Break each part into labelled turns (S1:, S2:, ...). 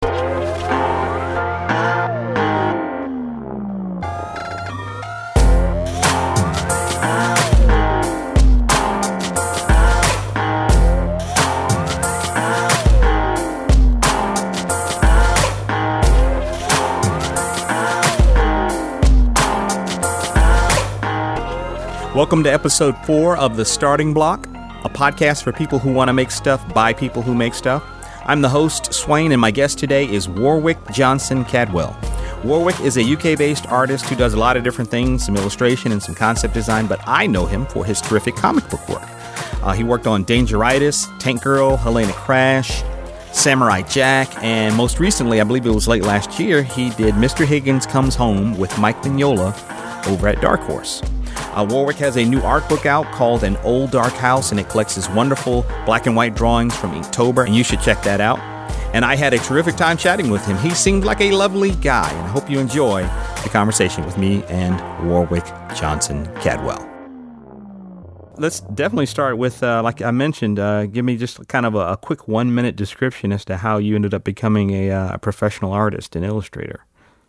S1: Welcome to episode 4 of The Starting Block, a podcast for people who want to make stuff by people who make stuff. I'm the host, Swain, and my guest today is Warwick Johnson Cadwell. Warwick is a UK-based artist who does a lot of different things, some illustration and some concept design, but I know him for his terrific comic book work. He worked on Dangeritis, Tank Girl, Helena Crash, Samurai Jack, and most recently, I believe it was late last year, he did Mr. Higgins Comes Home with Mike Mignola over at Dark Horse. Warwick has a new art book out called An Old Dark House, and it collects his wonderful black and white drawings from Inktober, and you should check that out. And I had a terrific time chatting with him. He seemed like a lovely guy, and I hope you enjoy the conversation with me and Warwick Johnson Cadwell. Let's definitely start with, like I mentioned, give me just kind of a quick 1-minute description as to how you ended up becoming a professional artist and illustrator.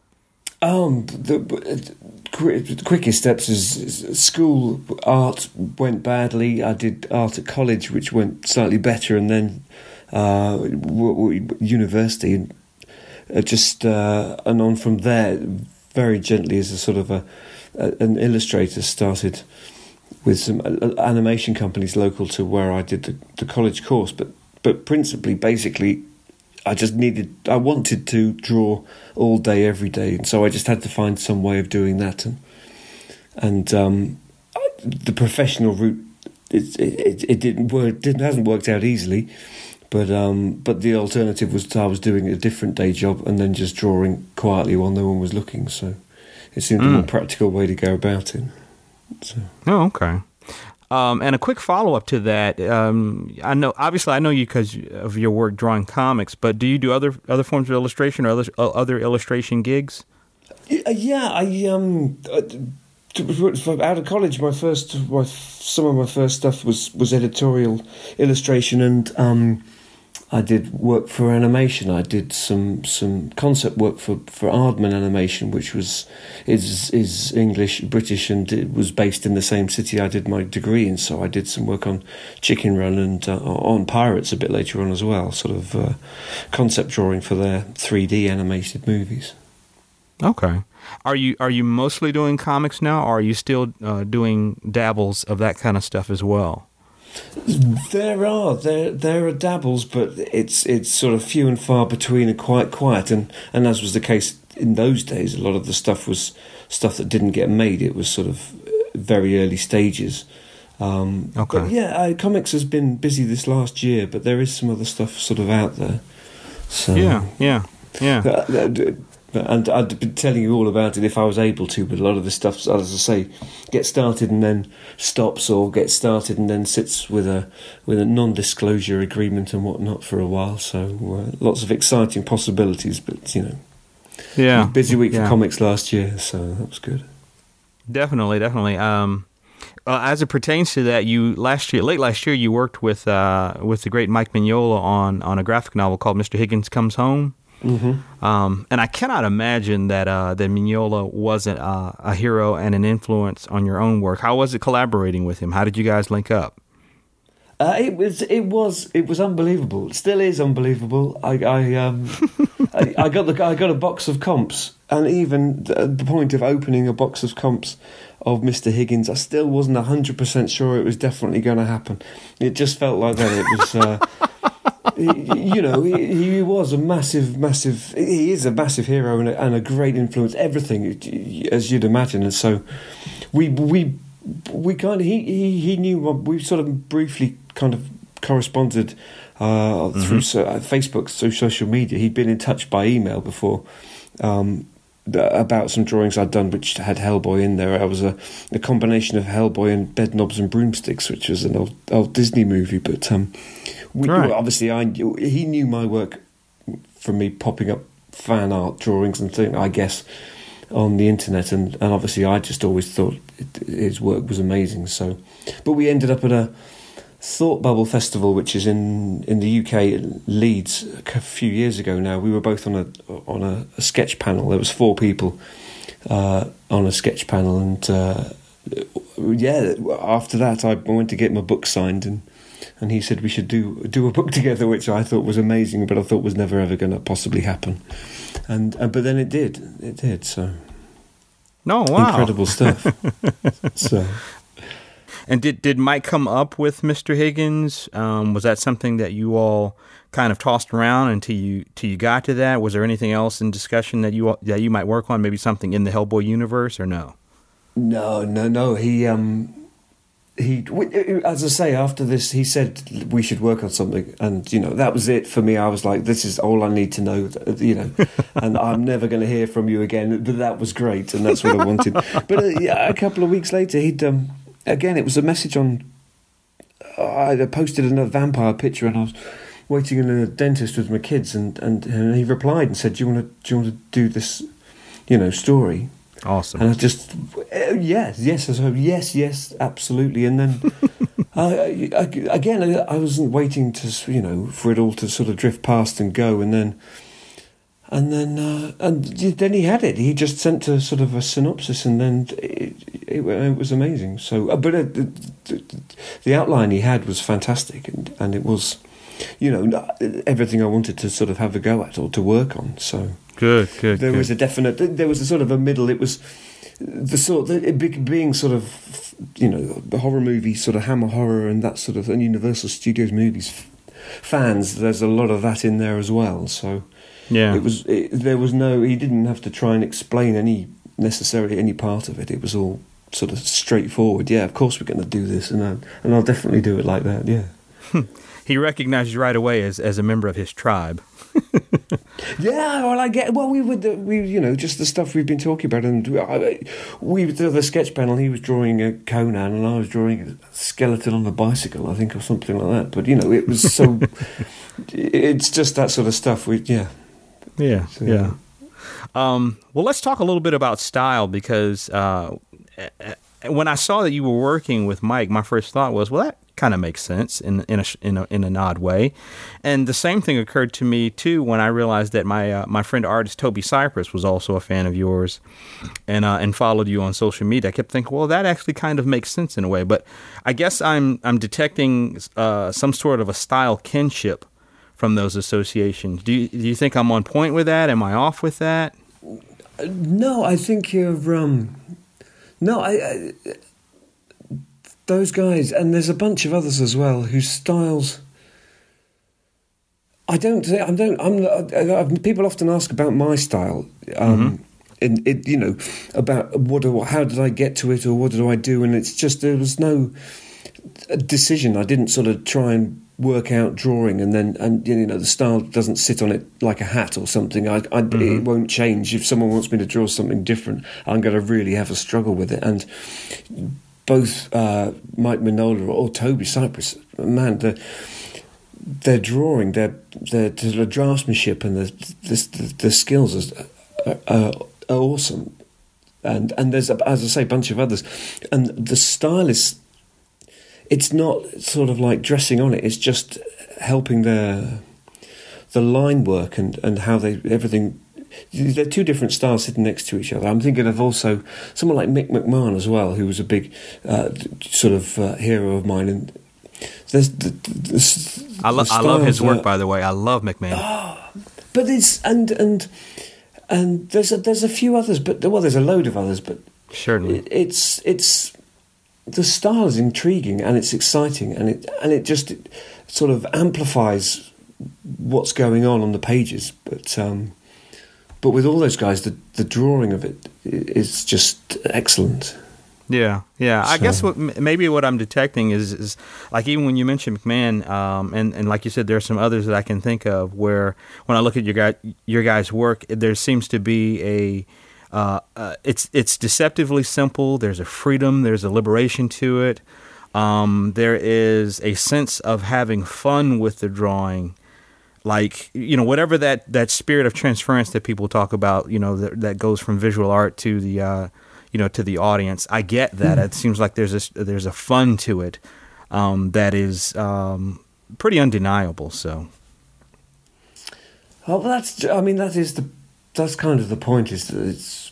S2: The quickest steps is school art went badly. I did art at college, which went slightly better, and then university, and on from there, very gently as a sort of an illustrator, started with some animation companies local to where I did the college course, but principally, basically, I wanted to draw all day, every day, and so I just had to find some way of doing that. And the professional route, it hasn't worked out easily, but the alternative was I was doing a different day job and then just drawing quietly while no one was looking. So it seemed a more practical way to go about it. So.
S1: Oh, okay. And a quick follow-up to that, I know you because of your work drawing comics, but do you do other forms of illustration or other illustration gigs?
S2: Yeah, out of college, some of my first stuff was editorial illustration, and I did work for animation. I did some concept work for Aardman Animation, which is English, British, and it was based in the same city I did my degree in. So I did some work on Chicken Run and on Pirates a bit later on as well, sort of concept drawing for their 3D animated movies.
S1: Okay. Are you mostly doing comics now, or are you still doing dabbles of that kind of stuff as well?
S2: There are dabbles, but it's sort of few and far between and quite quiet. And as was the case in those days, a lot of the stuff was stuff that didn't get made. It was sort of very early stages. Okay. But yeah, comics has been busy this last year, but there is some other stuff sort of out there. So
S1: yeah.
S2: And I'd be telling you all about it if I was able to, but a lot of the stuff, as I say, gets started and then stops, or gets started and then sits with a non-disclosure agreement and whatnot for a while. So lots of exciting possibilities, but busy week for comics last year, so that was good. Definitely.
S1: As it pertains to that, late last year, you worked with the great Mike Mignola on a graphic novel called Mr. Higgins Comes Home.
S2: Mm-hmm.
S1: And I cannot imagine that Mignola wasn't a hero and an influence on your own work. How was it collaborating with him? How did you guys link up?
S2: It was unbelievable. It still is unbelievable. I got a box of comps, and even at the point of opening a box of comps of Mr. Higgins, I still wasn't 100% sure it was definitely going to happen. It just felt like that. It was. He was a massive. He is a massive hero and a great influence. Everything, as you'd imagine, and so we kind of he knew. We sort of briefly kind of corresponded through Facebook, through social media. He'd been in touch by email before. About some drawings I'd done which had Hellboy in there. I was a combination of Hellboy and Bedknobs and Broomsticks, which was an old Disney movie, but obviously he knew my work from me popping up fan art drawings and things, I guess, on the internet, and obviously I just always thought his work was amazing. So, but we ended up at Thought Bubble Festival, which is in the UK, Leeds, a few years ago now. We were both on a sketch panel. There was 4 people on a sketch panel, and after that I went to get my book signed, and he said we should do a book together, which I thought was amazing, but I thought was never ever going to possibly happen. And but then it did. So,
S1: no, wow,
S2: incredible stuff. So.
S1: And did Mike come up with Mr. Higgins? Was that something that you all kind of tossed around until you got to that? Was there anything else in discussion that you might work on? Maybe something in the Hellboy universe, or no?
S2: No. He as I say, after this, he said we should work on something, and that was it for me. I was like, this is all I need to know, and I'm never going to hear from you again. But that was great, and that's what I wanted. But a couple of weeks later, he'd. Again, it was a message on. I posted another vampire picture, and I was waiting in a dentist with my kids, and he replied and said, "Do you want to do this, story?" Awesome. And I just yes, I said yes, absolutely. And then I wasn't waiting to for it all to sort of drift past and go, and then he had it. He just sent a sort of a synopsis, and then it was amazing. So, but the outline he had was fantastic, and it was, everything I wanted to sort of have a go at or to work on. So
S1: good.
S2: There was a sort of a middle. It was being sort of, the horror movie, sort of Hammer horror and that sort of, and Universal Studios movies fans. There's a lot of that in there as well. So.
S1: Yeah,
S2: there was no. He didn't have to try and explain any part of it. It was all sort of straightforward. Yeah, of course we're going to do this, and I'll definitely do it like that. Yeah.
S1: He recognized you right away as a member of his tribe.
S2: Yeah, well, I get. Well, we just the stuff we've been talking about, and we did the sketch panel. He was drawing a Conan, and I was drawing a skeleton on a bicycle, I think, or something like that. But it was so. It's just that sort of stuff.
S1: Yeah. Well, let's talk a little bit about style, because when I saw that you were working with Mike, my first thought was, well, that kind of makes sense in an odd way. And the same thing occurred to me too when I realized that my friend artist Toby Cypress was also a fan of yours, and followed you on social media. I kept thinking, well, that actually kind of makes sense in a way. But I guess I'm detecting some sort of a style kinship from those associations. Do you think I'm on point with that? Am I off with that?
S2: No, I think you're. I those guys, and there's a bunch of others as well whose styles. People often ask about my style, about how did I get to it, or what do I do, and it's just there was no decision. I didn't sort of try and work out drawing, and the style doesn't sit on it like a hat or something. It won't change. If someone wants me to draw something different, I'm going to really have a struggle with it. And both Mike Mignola or Toby Cypress, man, their drawing, their draftsmanship, and the skills are awesome. And there's, as I say, a bunch of others, and the style is. It's not sort of like dressing on it. It's just helping the line work and how everything. They're two different styles sitting next to each other. I'm thinking of also someone like Mick McMahon as well, who was a big sort of hero of mine. And
S1: I love his work, by the way. I love McMahon.
S2: But it's and there's a few others, but there's a load of others, but
S1: certainly
S2: it's. The style is intriguing and it's exciting, and it just sort of amplifies what's going on the pages. But with all those guys, the drawing of it is just excellent.
S1: Yeah. I guess maybe what I'm detecting is like, even when you mention McMahon, and like you said, there are some others that I can think of where when I look at your guys' work, there seems to be it's deceptively simple. There's a freedom. There's a liberation to it. There is a sense of having fun with the drawing, like whatever that spirit of transference that people talk about. That goes from visual art to the to the audience. I get that. It seems like there's a fun to it. that is pretty undeniable. So,
S2: oh, well, that's kind of the point. Is that it's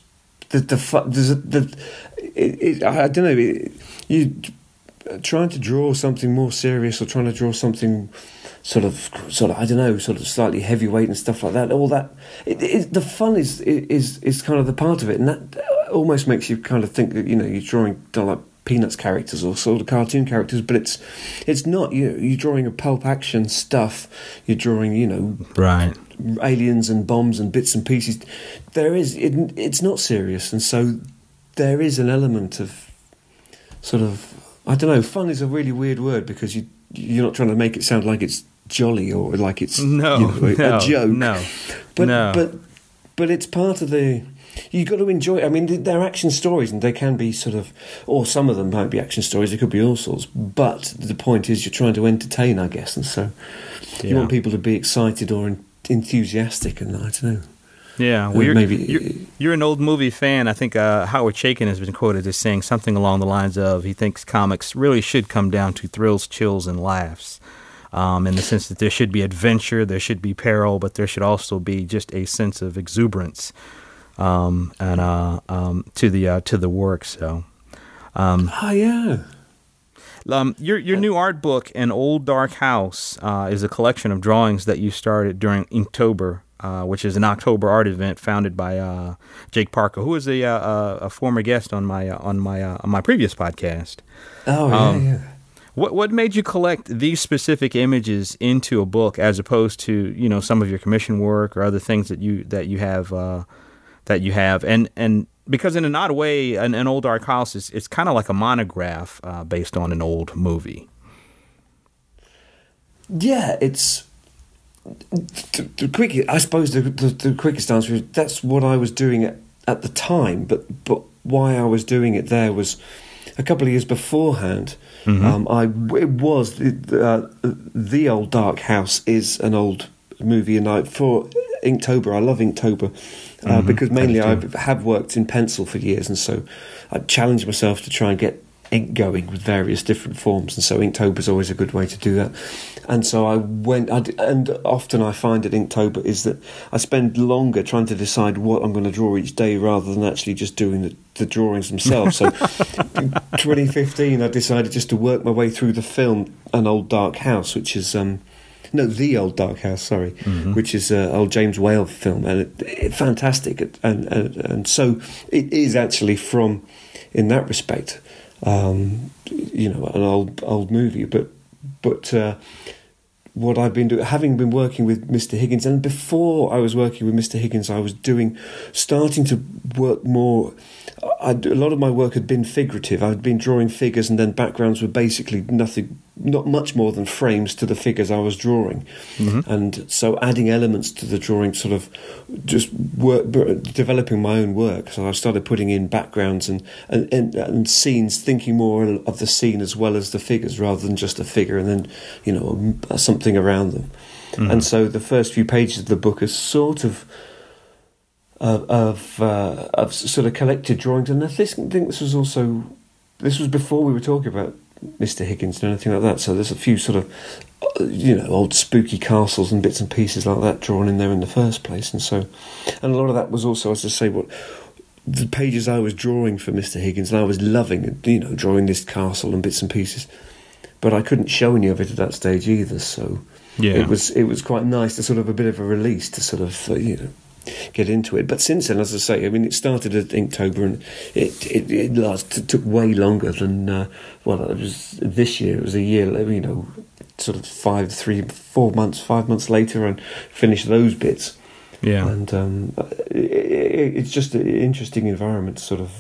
S2: I don't know. You trying to draw something more serious, or trying to draw something sort of I don't know, sort of slightly heavyweight and stuff like that. All that the fun is kind of the part of it, and that almost makes you kind of think that you're drawing like Peanuts characters or sort of cartoon characters, but it's not. You're drawing a pulp action stuff. You're drawing
S1: right,
S2: aliens and bombs and bits and pieces. It's not serious, and so there is an element of sort of, I don't know. Fun is a really weird word because you're not trying to make it sound like it's jolly or like it's a joke. But it's part of the. You've got to enjoy it. I mean, they're action stories, and they can be sort of, or some of them might be action stories. They could be all sorts. But the point is, you're trying to entertain, I guess, and so you want people to be excited or enthusiastic, and I don't know.
S1: Yeah, well, you're an old movie fan. I think Howard Chaykin has been quoted as saying something along the lines of he thinks comics really should come down to thrills, chills, and laughs, in the sense that there should be adventure, there should be peril, but there should also be just a sense of exuberance to the work. So, your new art book, An Old Dark House, is a collection of drawings that you started during Inktober, which is an October art event founded by Jake Parker, who is a former guest on my previous podcast. What made you collect these specific images into a book as opposed to some of your commission work or other things that you have and because in an odd way, an Old Dark House it's kind of like a monograph based on an old movie.
S2: Yeah, it's the quickest. I suppose the quickest answer is that's what I was doing at the time. But why I was doing it there was a couple of years beforehand. Mm-hmm. The Old Dark House is an old movie, and for Inktober, I love Inktober because mainly I have worked in pencil for years, and so I challenged myself to try and get ink going with various different forms, and so Inktober is always a good way to do that. And so and often I find at Inktober is that I spend longer trying to decide what I'm going to draw each day rather than actually just doing the drawings themselves. So in 2015 I decided just to work my way through the film An Old Dark House, which is The Old Dark House, sorry, which is an old James Whale film, and it's fantastic, and so it is actually from, in that respect, an old movie, but what I've been doing, having been working with Mr. Higgins, and before I was working with Mr. Higgins, I was starting to work more. A lot of my work had been figurative. I'd been drawing figures, and then backgrounds were basically not much more than frames to the figures I was drawing. And so adding elements to the drawing, sort of just developing my own work. So I started putting in backgrounds and scenes, thinking more of the scene as well as the figures, rather than just a figure and then something around them. And so the first few pages of the book are sort of sort of collected drawings, and I think this was before we were talking about Mr. Higgins and anything like that. So there's a few sort of old spooky castles and bits and pieces like that drawn in there in the first place, and a lot of that was also, as I say, what the pages I was drawing for Mr. Higgins, and I was loving drawing this castle and bits and pieces, but I couldn't show any of it at that stage either. So it was quite nice to sort of a bit of a release to sort of get into it. But since then, as I say, I mean, it started at Inktober, and it took way longer than it was this year. It was a year, sort of 5 months later, and finished those bits. Yeah, and it's just an interesting environment, it's sort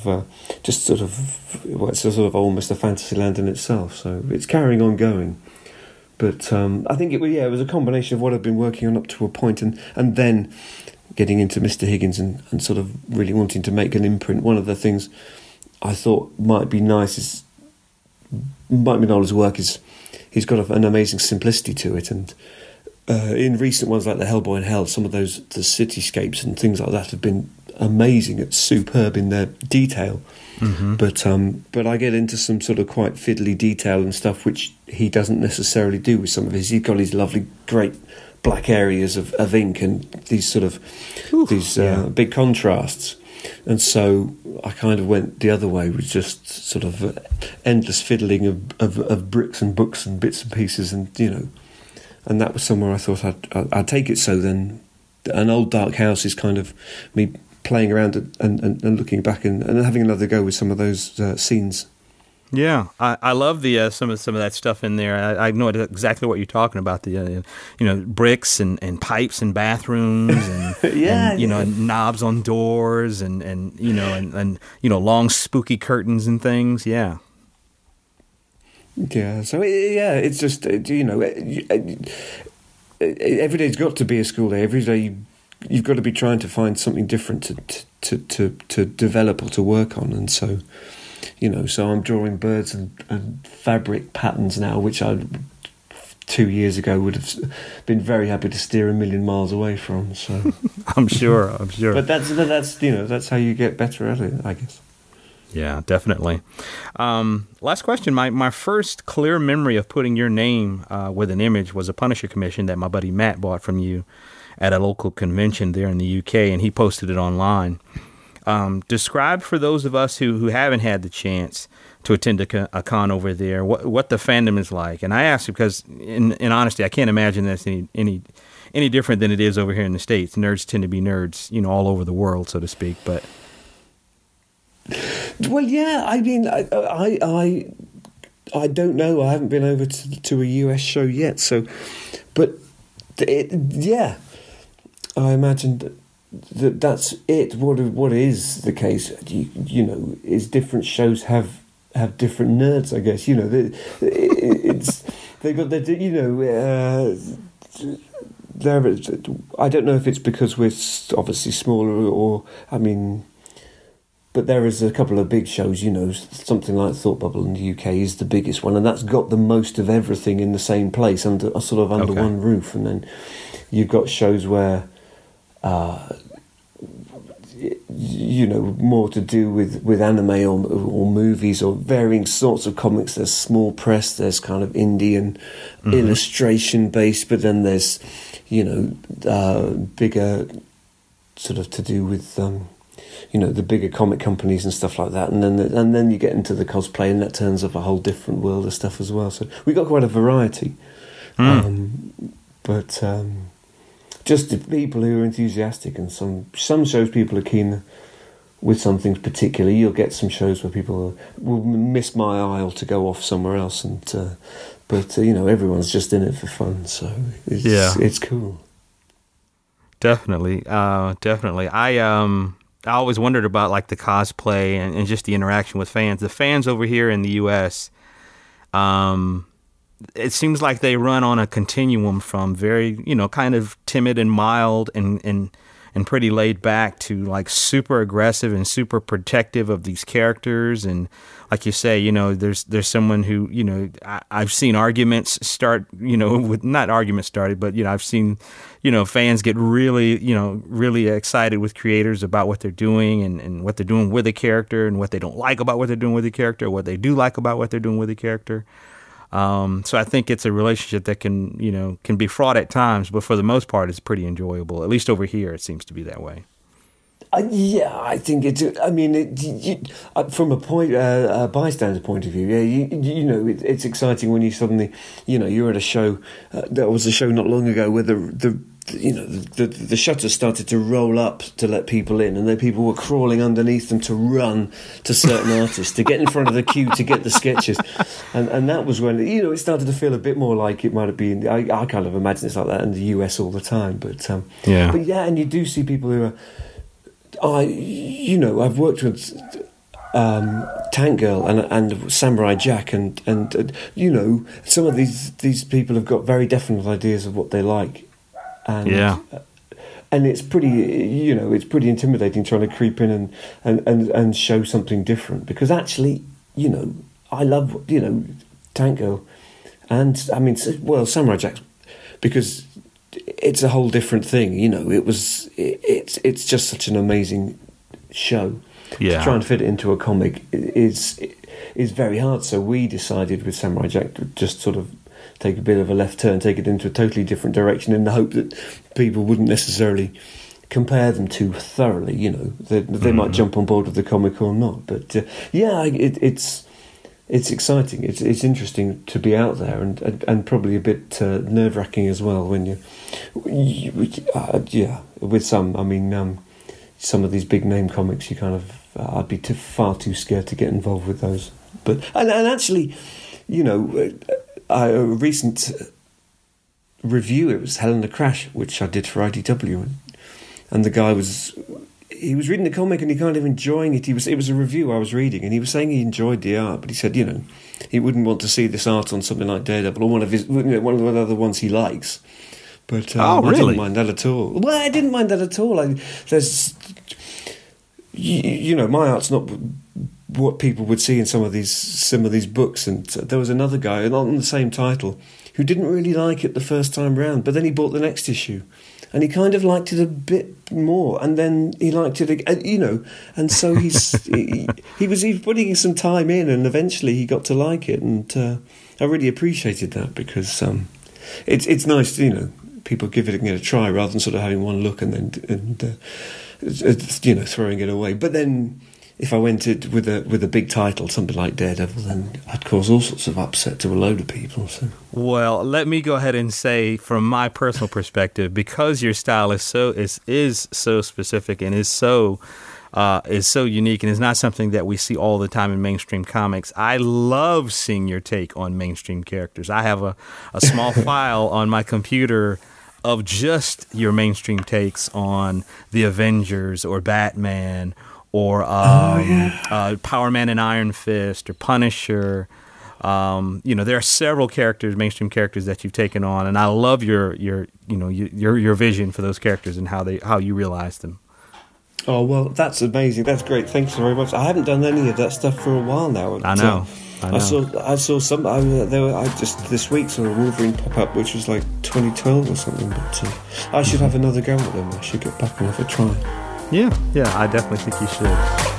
S2: of almost a fantasy land in itself. So it's carrying on going. But I think it was a combination of what I've been working on up to a point, and then getting into Mr. Higgins and sort of really wanting to make an imprint. One of the things I thought might be nice might be not his work is he's got an amazing simplicity to it, and in recent ones like the Hellboy in Hell, some of the cityscapes and things like that have been amazing. It's superb in their detail, But I get into some sort of quite fiddly detail and stuff which he doesn't necessarily do with some of his. He's got these lovely, great black areas of ink and these sort of big contrasts. And so I kind of went the other way with just sort of endless fiddling of bricks and books and bits and pieces, and and that was somewhere I thought I'd take it. So then, An Old Dark House is kind of me playing around and looking back and having another go with some of those scenes.
S1: Yeah, I love the some of that stuff in there. I know exactly what you're talking about. The bricks and pipes and bathrooms and and knobs on doors and long spooky curtains and things. Yeah.
S2: Yeah. So it's just every day's got to be a school day. Every day you've got to be trying to find something different to develop or to work on, and so. So I'm drawing birds and fabric patterns now, which I 2 years ago would have been very happy to steer a million miles away from. So
S1: I'm sure.
S2: But that's how you get better at it, I guess.
S1: Yeah, definitely. Last question. My first clear memory of putting your name with an image was a Punisher commission that my buddy Matt bought from you at a local convention there in the UK, and he posted it online. Describe for those of us who haven't had the chance to attend a con over there what the fandom is like. And I ask because, in honesty, I can't imagine that's any different than it is over here in the States. Nerds tend to be nerds, all over the world, so to speak. But
S2: well, yeah, I mean, I don't know. I haven't been over to a US show yet, so but I imagine that's it. What is the case? Is different shows have different nerds, I guess. They've got I don't know if it's because we're obviously smaller but there is a couple of big shows, something like Thought Bubble in the UK is the biggest one, and that's got the most of everything in the same place under one roof. And then you've got shows where more to do with anime or movies or varying sorts of comics. There's small press, there's kind of indie and illustration based, but then there's bigger sort of to do with the bigger comic companies and stuff like that, and then you get into the cosplay, and that turns up a whole different world of stuff as well. So we got quite a variety, but just the people who are enthusiastic, and some shows people are keen with some things particularly. You'll get some shows where people will miss my aisle to go off somewhere else, but everyone's just in it for fun, so it's cool.
S1: Definitely. I always wondered about like the cosplay and just the interaction with fans. The fans over here in the U.S., it seems like they run on a continuum from very, kind of timid and mild and pretty laid back to like super aggressive and super protective of these characters. And like you say, there's someone who, I've seen arguments start, with not arguments started, but, I've seen, fans get really, really excited with creators about what they're doing and what they're doing with a character and what they don't like about what they're doing with the character, or what they do like about what they're doing with the character. So I think it's a relationship that can be fraught at times, but for the most part, it's pretty enjoyable. At least over here, it seems to be that way.
S2: I think it's. I mean, from a bystander point of view, it's exciting when you suddenly, you're at a show. There was a show not long ago where the shutters started to roll up to let people in, and then people were crawling underneath them to run to certain artists to get in front of the queue to get the sketches, and that was when it started to feel a bit more like it might have been. I kind of imagine it's like that in the US all the time, but and you do see people who are. I've worked with Tank Girl and Samurai Jack, and some of these people have got very definite ideas of what they like, and it's pretty pretty intimidating trying to creep in and show something different, because actually I love Tank Girl, and I mean Samurai Jack, because it's a whole different thing. It's just such an amazing show. to try and fit it into a comic is very hard. So we decided with Samurai Jack to just sort of take a bit of a left turn, take it into a totally different direction, in the hope that people wouldn't necessarily compare them too thoroughly. You know, they might jump on board with the comic or not. But it's exciting. It's interesting to be out there, and probably a bit nerve-wracking as well when with some. I mean, some of these big name comics, you kind of I'd be far too scared to get involved with those. But and actually, you know, a recent review, it was Helena Crash, which I did for IDW, and the guy was reading the comic and he kind of enjoying it. It was a review I was reading, and he was saying he enjoyed the art, but he said, you know, he wouldn't want to see this art on something like Daredevil or one of the other ones he likes. But
S1: really?
S2: I didn't mind that at all. Well, I didn't mind that at all. You know, my art's not what people would see in some of these books, and there was another guy on the same title who didn't really like it the first time round, but then he bought the next issue and he kind of liked it a bit more, and then he liked it again, you know, and so he was putting some time in, and eventually he got to like it, and I really appreciated that, because it's nice, you know, people give it a try rather than sort of having one look and then you know, throwing it away. But then if I went it with a big title, something like Daredevil, then I'd cause all sorts of upset to a load of people. So.
S1: Well, let me go ahead and say, from my personal perspective, because your style is so specific and is so unique, and is not something that we see all the time in mainstream comics, I love seeing your take on mainstream characters. I have a small file on my computer of just your mainstream takes on the Avengers or Batman or Power Man and Iron Fist or Punisher. You know, there are several characters, mainstream characters, that you've taken on, and I love your vision for those characters and how you realize them.
S2: Oh, well, that's amazing. That's great. Thanks very much. I haven't done any of that stuff for a while now.
S1: I know.
S2: I saw some. I just this week saw a Wolverine pop up, which was like 2012 or something. But I should have another go at them. I should get back and have a try.
S1: Yeah, I definitely think you should.